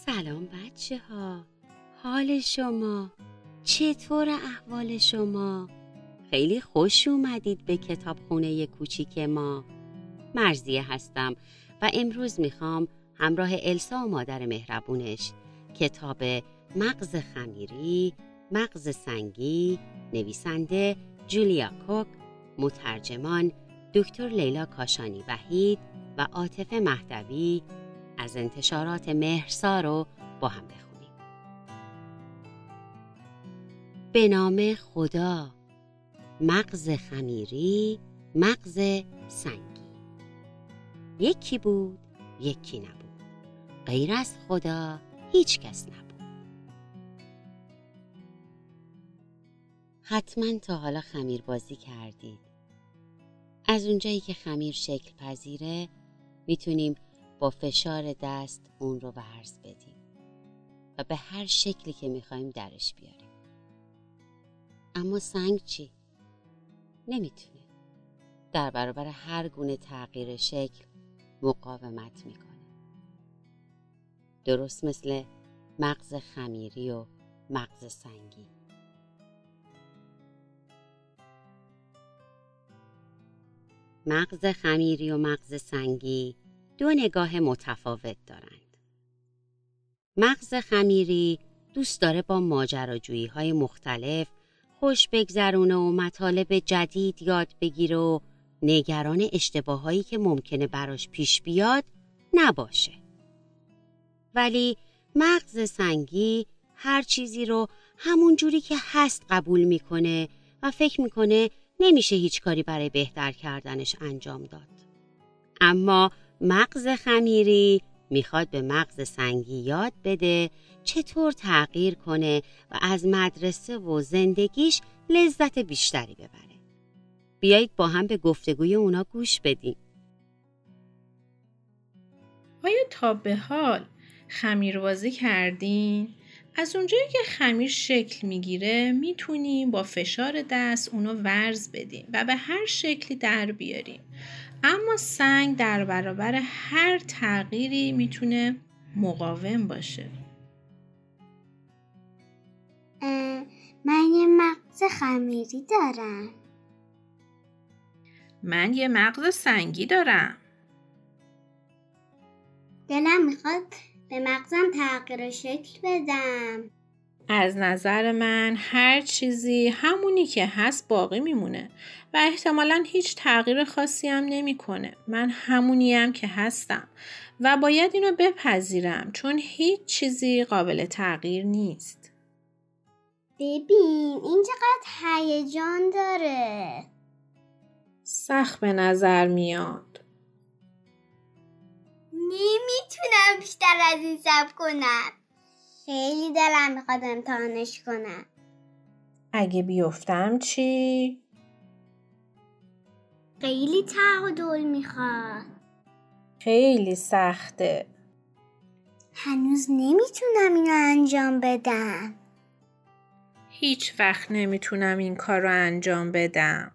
سلام بچه ها، حال شما؟ چطور احوال شما؟ خیلی خوش اومدید به کتابخونه کوچیک ما. مرضیه هستم و امروز میخوام همراه السا و مادر مهربونش کتاب مغز خمیری، مغز سنگی، نویسنده جولیا کوک، مترجمان دکتر لیلا کاشانی وحید و عاطفه مهدوی از انتشارات مهرسا رو با هم بخونیم. به نام خدا. مغز خمیری، مغز سنگی. یکی بود، یکی نبود. غیر از خدا هیچ کس نبود. حتما تا حالا خمیر بازی کردید. از اونجایی که خمیر شکل پذیره میتونیم با فشار دست اون رو ورز بدیم و به هر شکلی که میخوایم درش بیاریم. اما سنگ چی؟ نمیتونه. در برابر هر گونه تغییر شکل مقاومت میکنه. درست مثل مغز خمیری و مغز سنگی. مغز خمیری و مغز سنگی دو نگاه متفاوت دارند. مغز خمیری دوست داره با ماجراجویی‌های مختلف خوش بگذرونه و مطالب جدید یاد بگیره و نگران اشتباهایی که ممکنه براش پیش بیاد نباشه. ولی مغز سنگی هر چیزی رو همون جوری که هست قبول میکنه و فکر میکنه نمیشه هیچ کاری برای بهتر کردنش انجام داد. اما مغز خمیری میخواد به مغز سنگی یاد بده چطور تغییر کنه و از مدرسه و زندگیش لذت بیشتری ببره. بیایید با هم به گفتگوی اونا گوش بدیم. آیا تا به حال خمیربازی کردین؟ از اونجایی که خمیر شکل میگیره میتونیم با فشار دست اونو ورز بدیم و به هر شکلی در بیاریم. اما سنگ در برابر هر تغییری میتونه مقاوم باشه. من یه مغز خمیری دارم. من یه مغز سنگی دارم. دلم میخواد به مغزم تغییر شکل بدم. از نظر من هر چیزی همونی که هست باقی میمونه و احتمالاً هیچ تغییر خاصی هم نمیکنه. من همونیم که هستم و باید اینو بپذیرم چون هیچ چیزی قابل تغییر نیست. ببین این چقدر هیجان داره. سخت به نظر میاد. نمیتونم بیشتر از این صبر کنم. خیلی دلم میخواد امتحانش کنم. اگه بیفتم چی؟ خیلی تعادل میخواد. خیلی سخته. هنوز نمیتونم اینو انجام بدم. هیچ وقت نمیتونم این کار رو انجام بدم.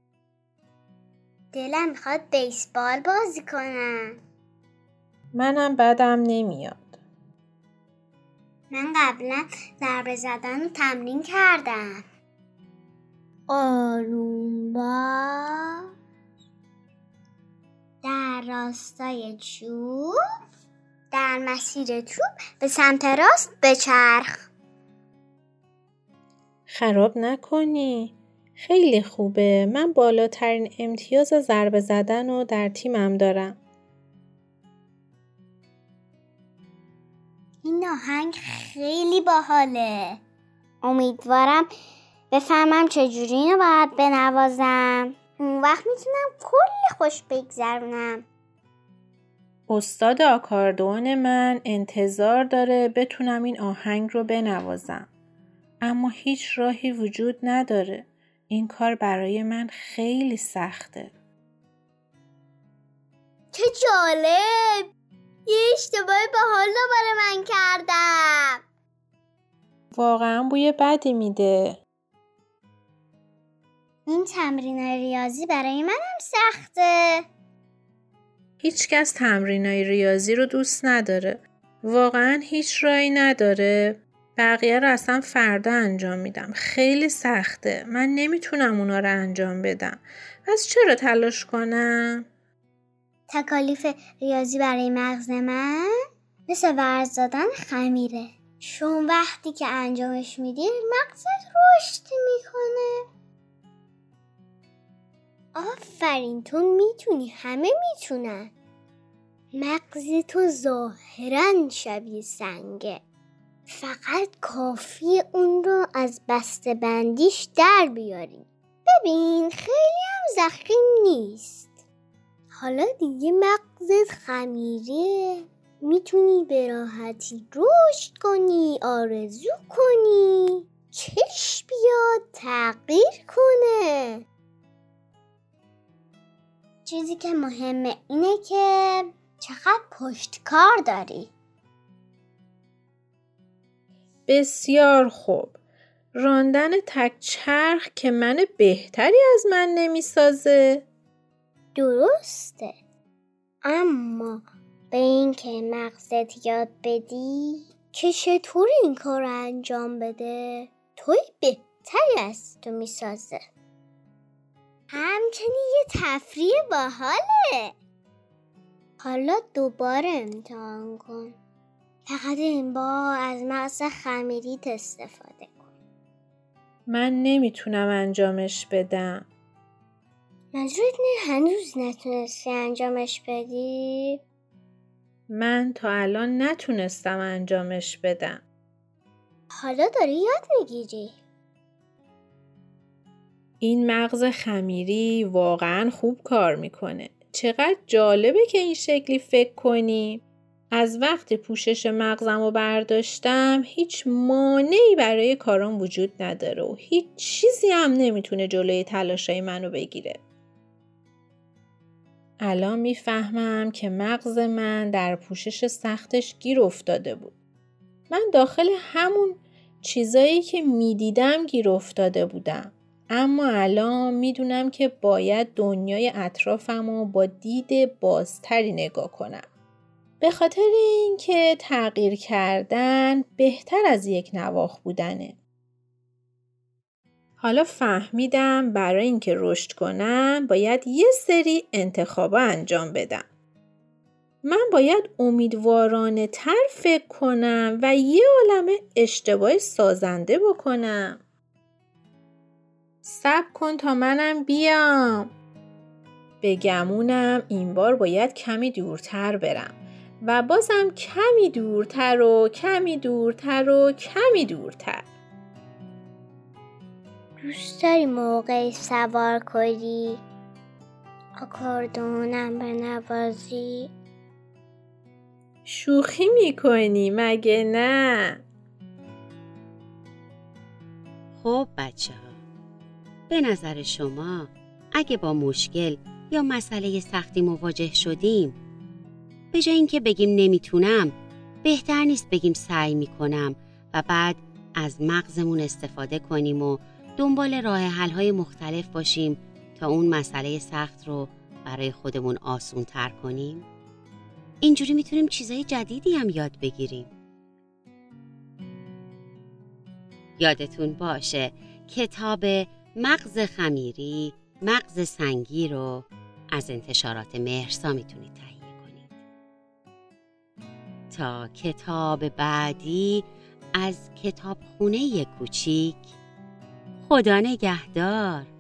دلم میخواد بیسبال بازی کنم. منم بدم نمیاد. من قبلا ضربه زدن رو تمرین کردم. آروم باش. در راستای چوب، در مسیر توپ به سمت راست بچرخ. خراب نکنی. خیلی خوبه. من بالاترین امتیاز ضربه زدن رو در تیمم دارم. این آهنگ خیلی باحاله. امیدوارم بفهمم چجوری اینو باید بنوازم. اون وقت میتونم کلی خوش بگذرونم. استاد آکاردئون من انتظار داره بتونم این آهنگ رو بنوازم. اما هیچ راهی وجود نداره. این کار برای من خیلی سخته. چه جالب! یه اشتباه باحال رو برای من کردم. واقعا بوی بدی میده. این تمرین ریاضی برای منم سخته. هیچ کس تمرینای ریاضی رو دوست نداره. واقعا هیچ راهی نداره؟ بقیه رو اصلا فردا انجام میدم. خیلی سخته. من نمیتونم اونا رو انجام بدم. پس چرا تلاش کنم؟ تکالیف ریاضی برای مغز من مثل ورز دادن خمیره. چون وقتی که انجامش میدی مغزت رشد میکنه. آفرین، تو میتونی، همه میتونن. مغز تو ظاهراً شبیه سنگه، فقط کافی اون رو از بسته بندیش در بیاری. ببین خیلی هم ضخیم نیست. حالا دیگه مغزت خمیره، میتونی به راحتی رشد کنی، آرزو کنی، چش بیاد تغییر کنه. چیزی که مهمه اینه که چقدر پشتکار داری. بسیار خوب. راندن تک چرخ که من بهتری از من نمیسازه؟ درسته، اما به این که مغزت یاد بدی که چطور این کار رو انجام بده، توی بهتری از تو میسازه. همچنین یه تفریح باحاله. حالا دوباره امتحان کن. فقط این بار از مغز خمیریت استفاده کن. من نمیتونم انجامش بدم. منظورت نه هنوز نتونستی انجامش بدی؟ من تا الان نتونستم انجامش بدم. حالا داری یاد میگیری. این مغز خمیری واقعا خوب کار میکنه. چقدر جالبه که این شکلی فکر کنی. از وقتی پوشش مغزم رو برداشتم هیچ مانعی برای کارام وجود نداره و هیچ چیزی هم نمیتونه جلوی تلاشای منو بگیره. الان میفهمم که مغز من در پوشش سختش گیر افتاده بود. من داخل همون چیزایی که میدیدم گیر افتاده بودم. اما الان میدونم که باید دنیای اطرافمو با دید بازتری نگاه کنم. به خاطر اینکه تغییر کردن بهتر از یک نواخت بودنه. حالا فهمیدم برای اینکه رشد کنم باید یه سری انتخابا انجام بدم. من باید امیدوارانه تر فکر کنم و یه عالمه اشتباه سازنده بکنم. صبر کن تا منم بیام. به گمونم این بار باید کمی دورتر برم و بازم کمی دورتر و کمی دورتر و کمی دورتر. دوست داری موقعی سوار کنی آکاردونم بنوازی؟ شوخی میکنی مگه نه؟ خب بچه ها، به نظر شما اگه با مشکل یا مسئله سختی مواجه شدیم، به جای اینکه بگیم نمیتونم، بهتر نیست بگیم سعی میکنم و بعد از مغزمون استفاده کنیم و دنبال راه حل‌های مختلف باشیم تا اون مسئله سخت رو برای خودمون آسون تر کنیم؟ اینجوری میتونیم چیزای جدیدی هم یاد بگیریم. یادتون باشه کتاب مغز خمیری، مغز سنگی رو از انتشارات مهرسا میتونید تهیه کنید. تا کتاب بعدی از کتابخونه کوچیک، خدا نگهدار.